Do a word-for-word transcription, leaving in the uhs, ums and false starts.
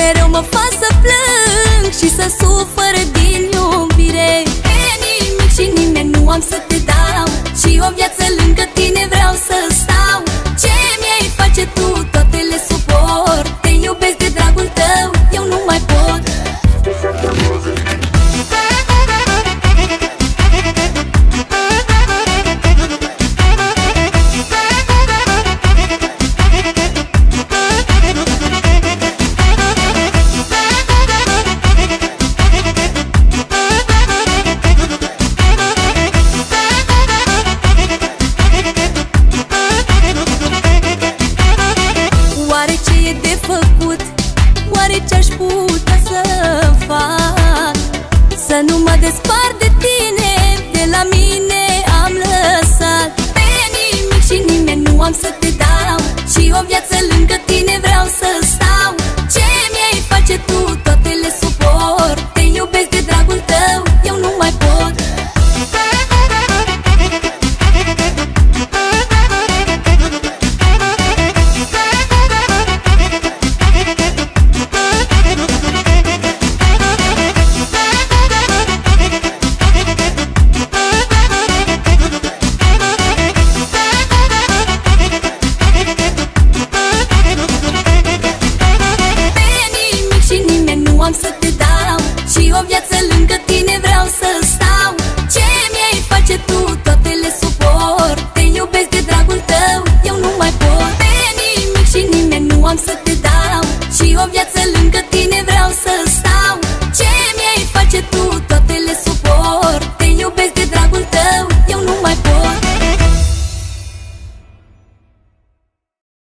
mereu mă fac să plâng și să sufăr din iubire. Pe nimic și nimeni nu am să te dau, și o viață lângă tine vreau să stau. Ce mi-ai face tu, toate le suport. Te iubesc de dragul tău, eu nu mai pot. Oare ce-aș putea să fac să nu mă despart de tine? De la mine am lăsat. Pe nimic și nimeni nu am să te dau, și o viață lângă tine vreau să stau. Ce mi-ai face tu?